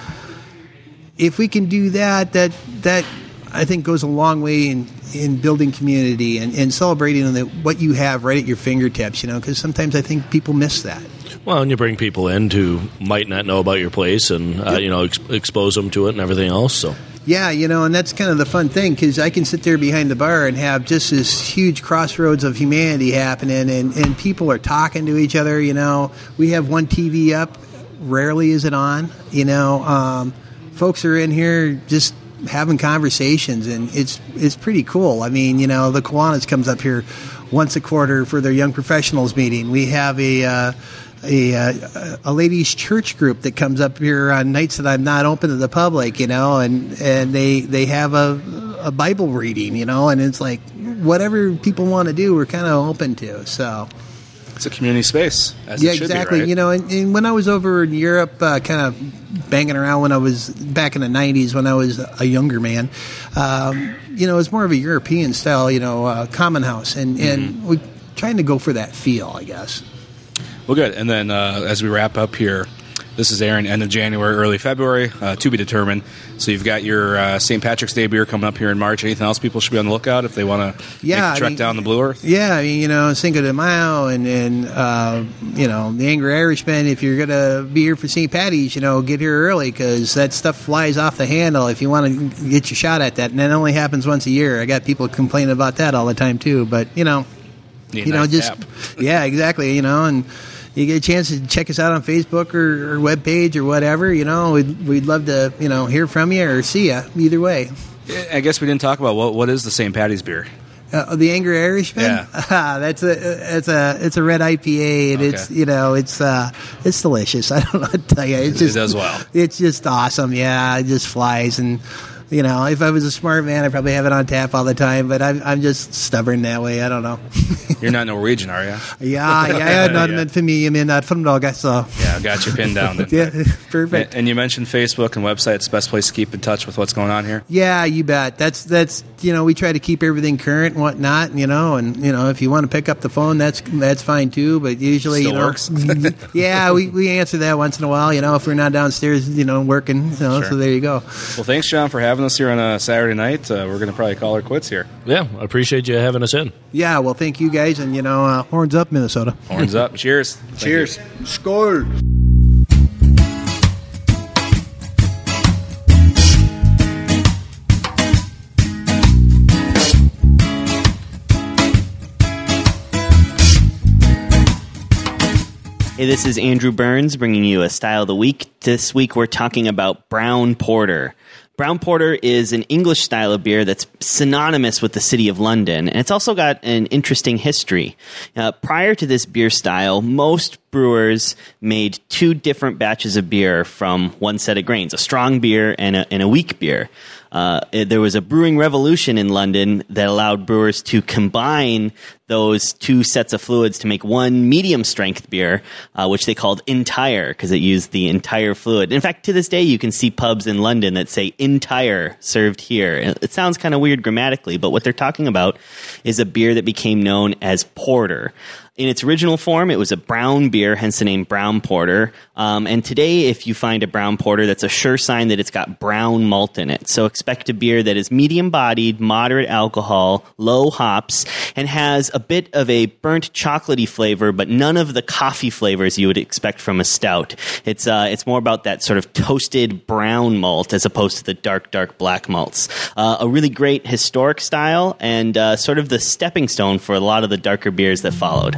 if we can do that, that that I think goes a long way in. in building community and, and celebrating the, what you have right at your fingertips, you know, because sometimes I think people miss that. Well, and you bring people in who might not know about your place and, uh, Yep. you know, ex- expose them to it and everything else. So, Yeah, you know, and that's kind of the fun thing because I can sit there behind the bar and have just this huge crossroads of humanity happening, and, and people are talking to each other. You know, we have one T V up, rarely is it on. You know, um, folks are in here just having conversations, and it's it's pretty cool. I mean, you know, the Kiwanis comes up here once a quarter for their young professionals meeting. We have a uh, a, uh, a ladies' church group that comes up here on nights that I'm not open to the public, you know, and, and they they have a a Bible reading, you know, and it's like whatever people want to do, we're kind of open to. So. It's a community space, as Yeah, it should exactly. be, right? You know, and, and when I was over in Europe, uh, kind of banging around when I was back in the nineties, when I was a younger man, um, you know, it was more of a European style, you know, uh, common house, and and Mm-hmm. we trying to go for that feel, I guess. Well, good. And then uh, as we wrap up here, this is airing end of January, early February, uh, to be determined. So you've got your uh, Saint Patrick's Day beer coming up here in March. Anything else people should be on the lookout if they want to Yeah, make the trek I mean, down the Blue Earth? Yeah, I mean, you know, Cinco de Mayo and, and uh, you know, the Angry Irishman, if you're going to be here for Saint Patty's, you know, get here early because that stuff flies off the handle if you want to get your shot at that. And that only happens once a year. I got people complaining about that all the time, too. But, you know, Need a you know, nice just, tap. yeah, exactly, you know, and you get a chance to check us out on Facebook or, or webpage or whatever, you know, we'd, we'd love to, you know, hear from you or see you either way. I guess we didn't talk about what what is the Saint Patty's beer. Uh, the Angry Irishman. Yeah. Uh, that's a it's a it's a red I P A, and Okay. it's you know it's uh, it's delicious. I don't know what to tell you. It's It just, does well. It's just awesome. Yeah, it just flies. And you know, if I was a smart man, I'd probably have it on tap all the time. But I'm I'm just stubborn that way. I don't know. You're not Norwegian, are you? yeah, yeah, not Yeah. meant for me. I mean, not from Norge, so Yeah, got you pinned down. Then. yeah, perfect. And you mentioned Facebook and websites. The best place to keep in touch with what's going on here. Yeah, you bet. That's that's you know we try to keep everything current and whatnot. You know, and you know if you want to pick up the phone, that's that's fine too. But usually, Still you know, works. yeah, we, we answer that once in a while. You know, if we're not downstairs, you know, working. You know, Sure. so there you go. Well, thanks, John, for having us here on a Saturday night. Uh, we're going to probably call her quits here. Yeah, I appreciate you having us in. Yeah, well, thank you guys, and you know, uh, horns up, Minnesota. Horns up. Cheers. Thank Cheers. you. Skål. Hey, this is Andrew Burns bringing you a Style of the Week. This week we're talking about Brown Porter. Brown Porter is an English style of beer that's synonymous with the city of London, and it's also got an interesting history. Uh, prior to this beer style, most brewers made two different batches of beer from one set of grains, a strong beer and a, and a weak beer. Uh, there was a brewing revolution in London that allowed brewers to combine those two sets of fluids to make one medium-strength beer, uh, which they called entire because it used the entire fluid. In fact, to this day, you can see pubs in London that say entire served here. It sounds kind of weird grammatically, but what they're talking about is a beer that became known as porter. In its original form, it was a brown beer, hence the name Brown Porter. Um, and today, if you find a brown porter, that's a sure sign that it's got brown malt in it. So expect a beer that is medium-bodied, moderate alcohol, low hops, and has a bit of a burnt chocolatey flavor, but none of the coffee flavors you would expect from a stout. It's uh, it's more about that sort of toasted brown malt as opposed to the dark, dark black malts. Uh, a really great historic style and uh, sort of the stepping stone for a lot of the darker beers that followed.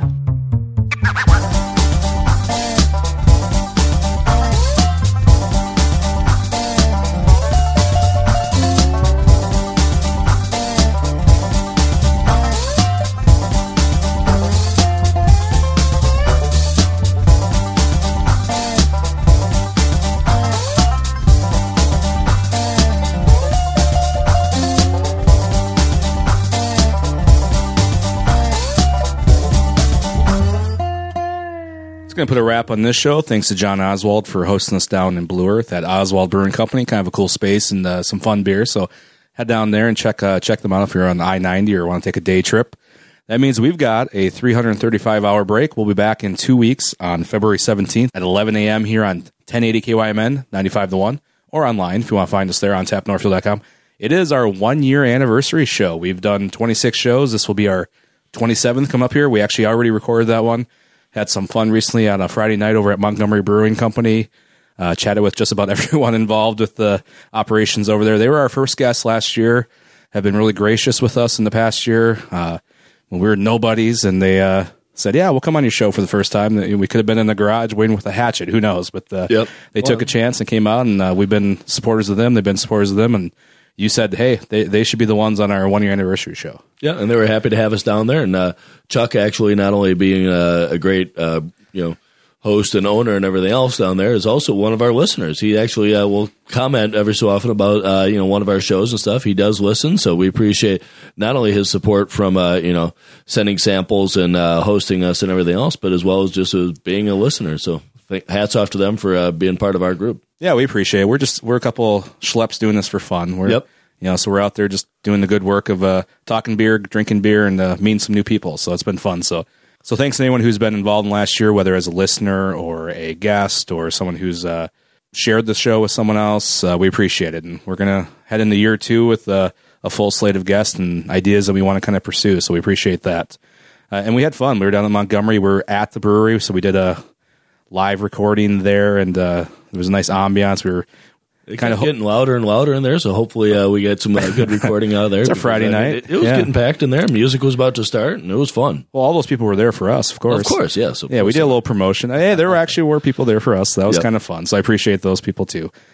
Going to put a wrap on this show. Thanks to John Oswald for hosting us down in Blue Earth at Oswald Brewing Company. Kind of a cool space and uh, some fun beer. So head down there and check uh, check them out if you're on I ninety or want to take a day trip. That means we've got a three hundred thirty-five hour break. We'll be back in two weeks on February seventeenth at eleven a.m. here on ten eighty K Y M N ninety-five to one or online if you want to find us there on tap northfield dot com. It is our one year anniversary show. We've done twenty-six shows. This will be our twenty-seventh come up here. We actually already recorded that one. Had some fun recently on a Friday night over at Montgomery Brewing Company. Uh, chatted with just about everyone involved with the operations over there. They were our first guests last year. Have been really gracious with us in the past year. Uh, when we were nobodies, and they uh, said, "Yeah, we'll come on your show for the first time." We could have been in the garage waiting with a hatchet. Who knows? But uh, Yep. they took a chance and came out, and uh, we've been supporters of them. They've been supporters of them, and you said, hey, they, they should be the ones on our one-year anniversary show. Yeah, and they were happy to have us down there. And uh, Chuck actually not only being a, a great uh, you know host and owner and everything else down there is also one of our listeners. He actually uh, will comment every so often about uh, you know one of our shows and stuff. He does listen, so we appreciate not only his support from uh, you know sending samples and uh, hosting us and everything else, but as well as just uh, being a listener. So th- hats off to them for uh, being part of our group. Yeah, we appreciate it. We're just we're a couple schleps doing this for fun. We're, Yep. You know, so we're out there just doing the good work of uh, talking beer, drinking beer, and uh, meeting some new people. So it's been fun. So, so thanks to anyone who's been involved in last year, whether as a listener or a guest or someone who's uh, shared the show with someone else. Uh, we appreciate it, and we're gonna head into year two with uh, a full slate of guests and ideas that we want to kind of pursue. So we appreciate that, uh, and we had fun. We were down in Montgomery. We were at the brewery, so we did a live recording there, and uh, there was a nice ambiance. We were It kind of kept getting louder and louder in there, so hopefully uh, we get some uh, good recording out of there. It's a Friday I mean, night. It, it was Yeah. getting packed in there. Music was about to start, and it was fun. Well, all those people were there for us, of course. Of course, yes. Of Yeah, we course. did a little promotion. Hey, there were actually were people there for us. So that was Yep. kind of fun. So I appreciate those people too.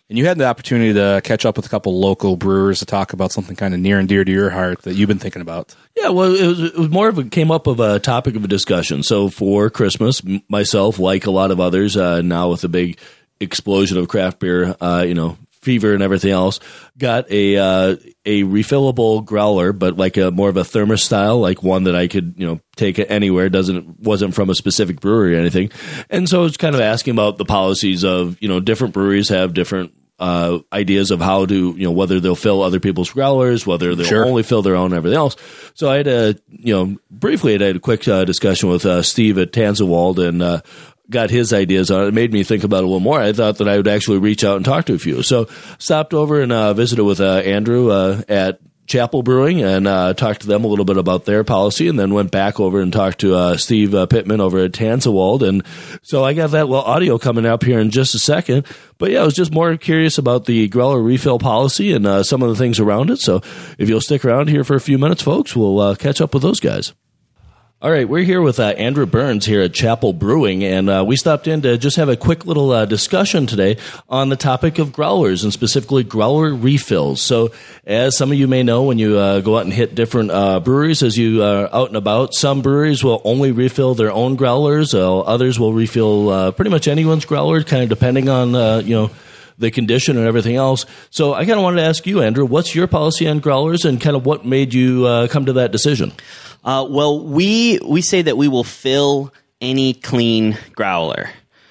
And you had the opportunity to catch up with a couple local brewers to talk about something kind of near and dear to your heart that you've been thinking about. Yeah, well, it was, it was more of a came up of a topic of a discussion. So for Christmas, m- myself, like a lot of others, uh, now with the big explosion of craft beer, uh, you know, fever and everything else, got a uh, a refillable growler, but like a more of a thermos style, like one that I could, you know, take it anywhere. Doesn't wasn't from a specific brewery or anything. And so it's kind of asking about the policies of, you know, different breweries have different uh, ideas of how to, you know, whether they'll fill other people's growlers, whether they'll Sure. only fill their own, and everything else. So I had a, you know, briefly I had a quick uh, discussion with uh, Steve at Tanzewald and uh, got his ideas on it. It made me think about it a little more. I thought that I would actually reach out and talk to a few. So stopped over and uh, visited with uh, Andrew uh, at Chapel Brewing and uh, talked to them a little bit about their policy, and then went back over and talked to uh, Steve uh, Pittman over at Tanzewald. And so I got that little audio coming up here in just a second. But yeah, I was just more curious about the growler refill policy and uh, some of the things around it. So if you'll stick around here for a few minutes, folks, we'll uh, catch up with those guys. All right, we're here with uh, Andrew Burns here at Chapel Brewing, and uh, we stopped in to just have a quick little uh, discussion today on the topic of growlers, and specifically growler refills. So as some of you may know, when you uh, go out and hit different uh, breweries as you are out and about, some breweries will only refill their own growlers, uh, others will refill uh, pretty much anyone's growler, kind of depending on, uh, you know, the condition and everything else. So I kind of wanted to ask you, Andrew, what's your policy on growlers and kind of what made you uh, come to that decision? Uh, well, we we say that we will fill any clean growler,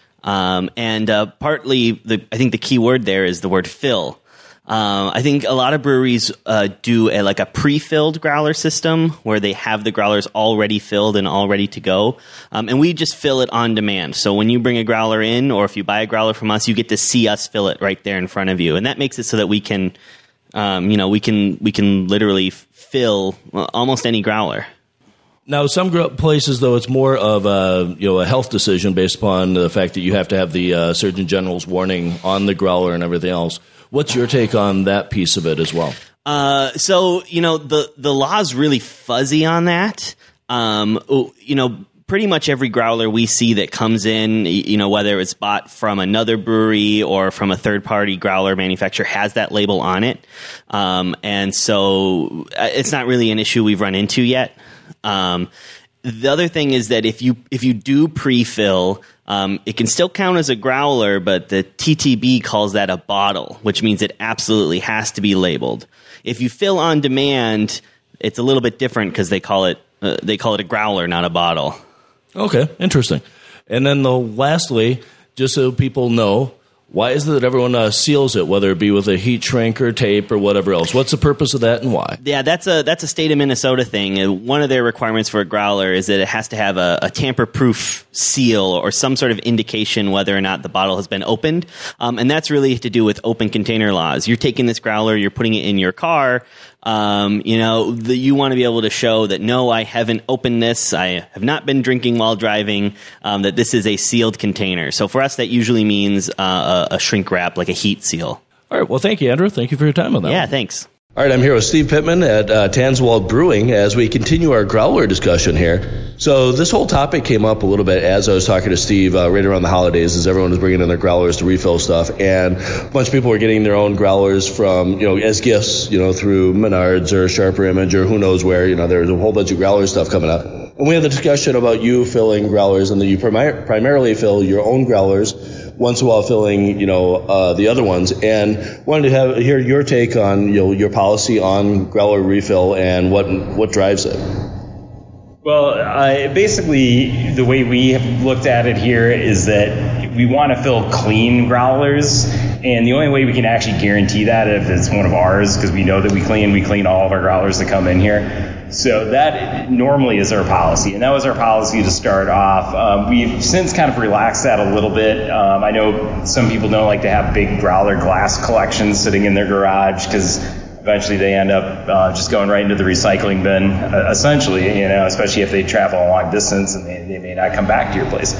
um, and uh, partly the I think the key word there is the word fill. Um, I think a lot of breweries uh, do a, like a pre-filled growler system where they have the growlers already filled and all ready to go, um, and we just fill it on demand. So when you bring a growler in, or if you buy a growler from us, you get to see us fill it right there in front of you, and that makes it so that we can, um, you know, we can we can literally fill almost any growler. Now, some gr- places, though, it's more of a, you know, a health decision based upon the fact that you have to have the uh, Surgeon General's warning on the growler and everything else. What's your take on that piece of it as well? Uh, so, you know, the, the law's really fuzzy on that. Um, you know, pretty much every growler we see that comes in, you know, whether it's bought from another brewery or from a third-party growler manufacturer, has that label on it. Um, and so it's not really an issue we've run into yet. Um, the other thing is that if you if you do pre-fill, um, it can still count as a growler, but the T T B calls that a bottle, which means it absolutely has to be labeled. If you fill on demand, it's a little bit different because they call it uh, they call it a growler, not a bottle. Okay, interesting. And then, though, lastly, just so people know, why is it that everyone uh, seals it, whether it be with a heat shrink or tape or whatever else? What's the purpose of that and why? Yeah, that's a that's a state of Minnesota thing. Uh, One of their requirements for a growler is that it has to have a, a tamper-proof seal or some sort of indication whether or not the bottle has been opened. Um, and that's really to do with open container laws. You're taking this growler, you're putting it in your car. Um, you know, the, you want to be able to show that, no, I haven't opened this. I have not been drinking while driving, um, that this is a sealed container. So for us, that usually means uh, a, a shrink wrap, like a heat seal. All right. Well, thank you, Andrew. Thank you for your time on that. Yeah, one. thanks. All right, I'm here with Steve Pittman at uh, Tanzewald Brewing as we continue our growler discussion here. So this whole topic came up a little bit as I was talking to Steve uh, right around the holidays, as everyone was bringing in their growlers to refill stuff, and a bunch of people were getting their own growlers from, you know, as gifts, you know, through Menards or Sharper Image or who knows where. You know, there was a whole bunch of growler stuff coming up. And we had the discussion about you filling growlers, and that you prim- primarily fill your own growlers, once in a while filling, you know, uh, the other ones. And wanted to have hear your take on, you know, your policy on growler refill and what what drives it. Well, uh, basically, the way we have looked at it here is that we want to fill clean growlers, and the only way we can actually guarantee that if it's one of ours, because we know that we clean, we clean all of our growlers that come in here. So that normally is our policy, and that was our policy to start off. Um, we've since kind of relaxed that a little bit. Um, I know some people don't like to have big growler glass collections sitting in their garage because eventually they end up uh, just going right into the recycling bin, uh, essentially, you know, especially if they travel a long distance and they, they may not come back to your place.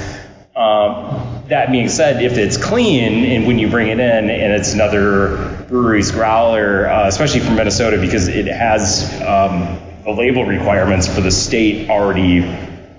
Um, that being said, if it's clean and when you bring it in and it's another brewery's growler, uh, especially from Minnesota, because it has um, the label requirements for the state already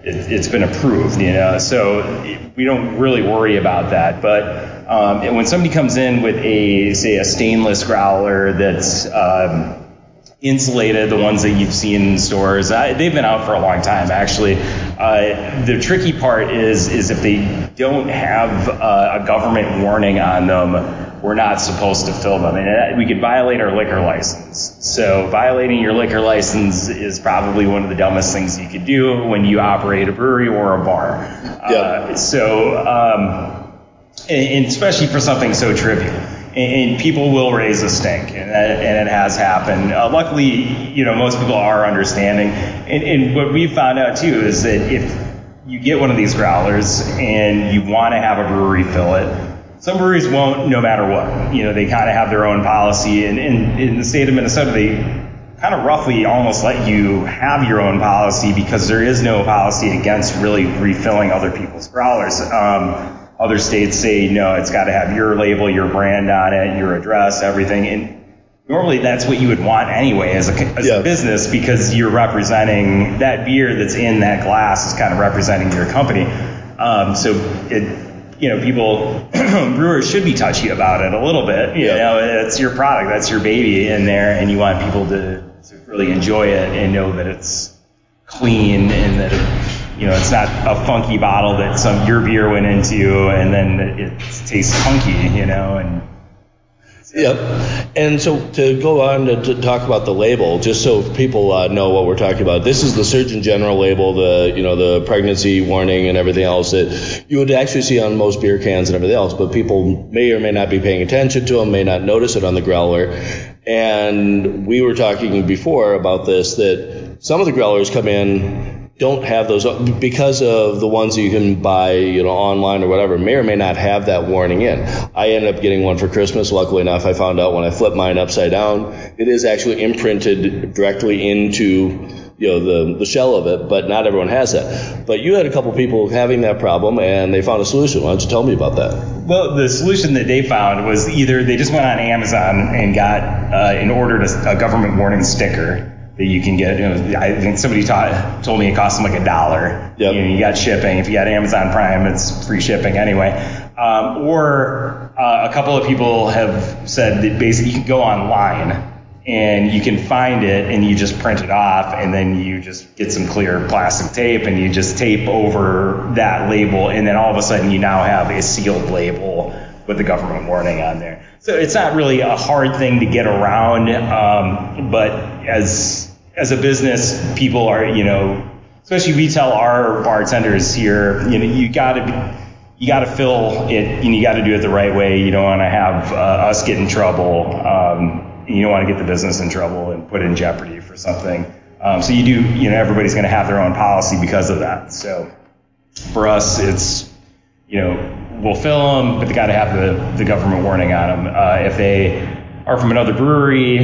it, it's been approved, you know, so we don't really worry about that. But um, and when somebody comes in with a, say, a stainless growler that's um, insulated, the ones that you've seen in stores, I, they've been out for a long time, actually. Uh, the tricky part is is if they don't have uh, a government warning on them, we're not supposed to fill them. And we could violate our liquor license. So violating your liquor license is probably one of the dumbest things you could do when you operate a brewery or a bar. Yeah. Uh, so, um, and, and especially for something so trivial. And, and people will raise a stink, and, that, and it has happened. Uh, luckily, you know, most people are understanding. And, and what we've found out, too, is that if you get one of these growlers and you want to have a brewery fill it, some breweries won't, no matter what. You know, they kind of have their own policy. And in, in the state of Minnesota, they kind of roughly almost let you have your own policy because there is no policy against really refilling other people's growlers. Um, other states say, no, it's got to have your label, your brand on it, your address, everything. And normally that's what you would want anyway as a, as yeah. a business, because you're representing that beer that's in that glass is kind of representing your company. Um, so it, you know, people, brewers should be touchy about it a little bit. You yeah. know, it's your product, that's your baby in there, and you want people to, to really enjoy it and know that it's clean and that it, you know, it's not a funky bottle that some your beer went into and then it tastes funky, you know, and. Yep. And so to go on to, to talk about the label, just so people uh, know what we're talking about, this is the Surgeon General label, the you know the pregnancy warning and everything else that you would actually see on most beer cans and everything else, but people may or may not be paying attention to them, may not notice it on the growler. And we were talking before about this, that some of the growlers come in, don't have those, because of the ones that you can buy, you know, online or whatever, may or may not have that warning in. I ended up getting one for Christmas. Luckily enough, I found out when I flipped mine upside down, it is actually imprinted directly into, you know, the, the shell of it, but not everyone has that. But you had a couple people having that problem, and they found a solution. Why don't you tell me about that? Well, the solution that they found was either they just went on Amazon and got uh, and ordered a, a government warning sticker that you can get. You know, I think somebody taught, told me it cost them like a dollar. Yep. You know, you got shipping. If you got Amazon Prime, it's free shipping anyway. Um, or uh, a couple of people have said that basically you can go online and you can find it and you just print it off, and then you just get some clear plastic tape and you just tape over that label, and then all of a sudden you now have a sealed label with the government warning on there. So it's not really a hard thing to get around, um, but as as a business, people are, you know, especially we tell our bartenders here, you know, you gotta be, you gotta fill it, and you gotta do it the right way. You don't want to have uh, us get in trouble. Um, you don't want to get the business in trouble and put it in jeopardy for something. Um, so you do, you know, everybody's going to have their own policy because of that. So for us, it's, you know, we'll fill them, but they got to have the, the government warning on them. Uh, if they are from another brewery,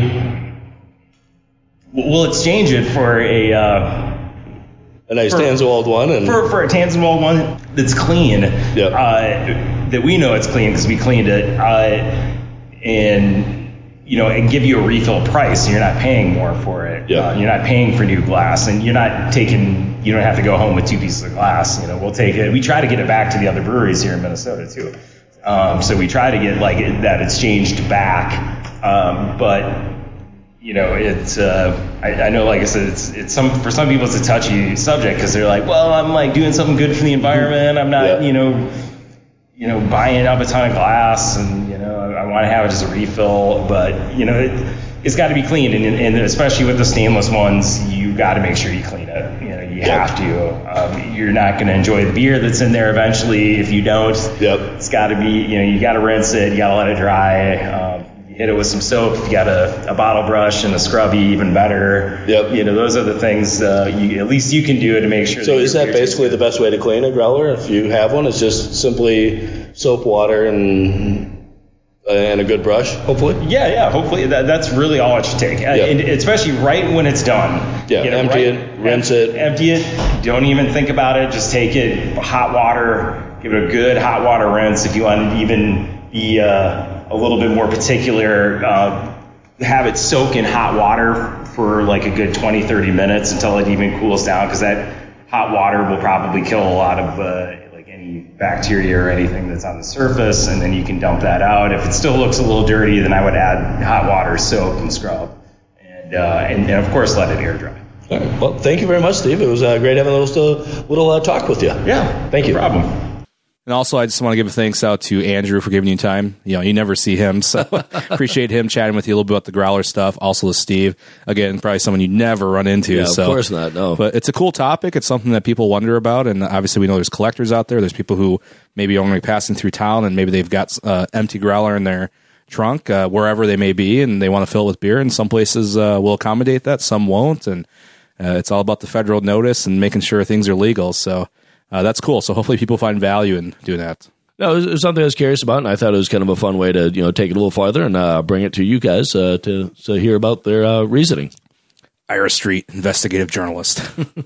we'll exchange it for a uh, a nice for, Tanzwald one, and for for a Tanzwald one that's clean. Yep. Uh, that we know it's clean because we cleaned it, uh, and you know, and give you a refill price. You're not paying more for it. Yep. Uh, you're not paying for new glass, and you're not taking. You don't have to go home with two pieces of glass. You know, we'll take it. We try to get it back to the other breweries here in Minnesota too. Um, so we try to get like it, that exchanged back, um, but. You know, it's. Uh, I, I know, like I said, it's. It's some for some people it's a touchy subject because they're like, well, I'm like doing something good for the environment. I'm not, yeah. you know, you know, buying up a ton of glass, and you know, I, I want to have it as a refill. But you know, it, it's got to be cleaned, and, and especially with the stainless ones, you got to make sure you clean it. You know, you yep. have to. Um, you're not going to enjoy the beer that's in there eventually if you don't. Yep. It's got to be. You know, you got to rinse it. You got to let it dry. Um, Hit it with some soap. If you got a, a bottle brush and a scrubby, even better. Yep. You know, those are the things uh, you, at least you can do to make sure. So that is that basically the best way to clean a growler? If you have one, it's just simply soap, water, and and a good brush, hopefully? Yeah, yeah. Hopefully that, that's really all it should take. Yep. And especially right when it's done. Yeah, Get empty it, right, it, rinse it. Empty it. Don't even think about it. Just take it, hot water, give it a good hot water rinse. If you want to even be uh, a little bit more particular, uh, have it soak in hot water for like a good twenty, thirty minutes until it even cools down, because that hot water will probably kill a lot of uh, like any bacteria or anything that's on the surface, and then you can dump that out. If it still looks a little dirty, then I would add hot water, soap, and scrub, and uh, and, and of course let it air dry. All right. Well, thank you very much, Steve. It was uh, great having a little little uh, talk with you. Yeah, thank you. No problem. And also, I just want to give a thanks out to Andrew for giving you time. You know, you never see him, so appreciate him chatting with you a little bit about the growler stuff. Also to Steve, again, probably someone you never run into. Yeah, so. Of course not, no. But it's a cool topic. It's something that people wonder about, and obviously we know there's collectors out there. There's people who maybe are only passing through town, and maybe they've got uh, empty growler in their trunk, uh, wherever they may be, and they want to fill it with beer, and some places uh, will accommodate that, some won't, and uh, it's all about the federal notice and making sure things are legal. So uh, that's cool. So hopefully people find value in doing that. No, it was, it was something I was curious about, and I thought it was kind of a fun way to, you know, take it a little farther and uh, bring it to you guys uh, to to hear about their uh, reasoning. Ira Street, investigative journalist.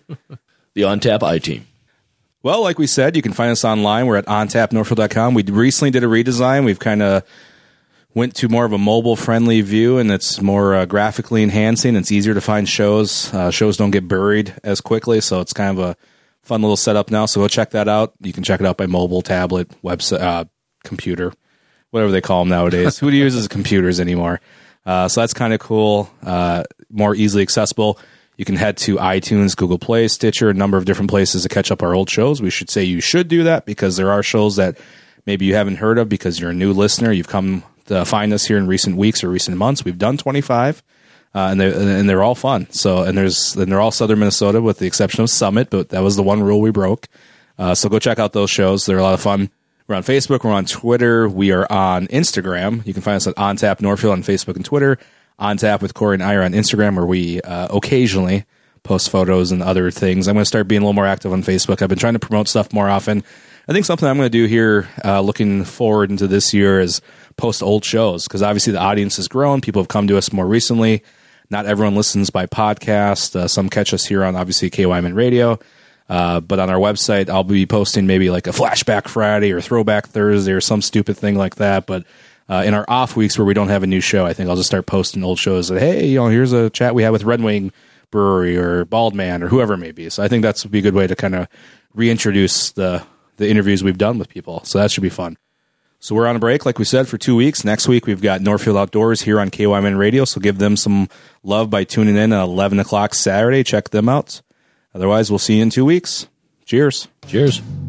The On Tap I-Team. Well, like we said, you can find us online. We're at on tap northfield dot com. We recently did a redesign. We've kind of went to more of a mobile-friendly view, and it's more uh, graphically enhancing. It's easier to find shows. Uh, shows don't get buried as quickly, so it's kind of a fun little setup now, so go check that out. You can check it out by mobile, tablet, website, uh, computer, whatever they call them nowadays. Who uses computers anymore? Uh, so that's kind of cool, uh, more easily accessible. You can head to iTunes, Google Play, Stitcher, a number of different places to catch up our old shows. We should say you should do that because there are shows that maybe you haven't heard of because you're a new listener. You've come to find us here in recent weeks or recent months. We've done twenty-five. Uh, and they're and they're all fun. So and there's and they're all Southern Minnesota with the exception of Summit, but that was the one rule we broke. Uh, so go check out those shows; they're a lot of fun. We're on Facebook, we're on Twitter, we are on Instagram. You can find us at On Tap Northfield on Facebook and Twitter. On Tap with Corey and Ira on Instagram, where we uh, occasionally post photos and other things. I'm going to start being a little more active on Facebook. I've been trying to promote stuff more often. I think something I'm going to do here, uh, looking forward into this year, is post old shows because obviously the audience has grown. People have come to us more recently. Not everyone listens by podcast. Uh, some catch us here on, obviously, K Y M N Radio. Uh, but on our website, I'll be posting maybe like a Flashback Friday or Throwback Thursday or some stupid thing like that. But uh, in our off weeks where we don't have a new show, I think I'll just start posting old shows that, hey, you know, here's a chat we had with Red Wing Brewery or Bald Man or whoever it may be. So I think that's would be a good way to kind of reintroduce the, the interviews we've done with people. So that should be fun. So we're on a break, like we said, for two weeks. Next week, we've got Northfield Outdoors here on K Y M N Radio, so give them some love by tuning in at eleven o'clock Saturday. Check them out. Otherwise, we'll see you in two weeks. Cheers. Cheers.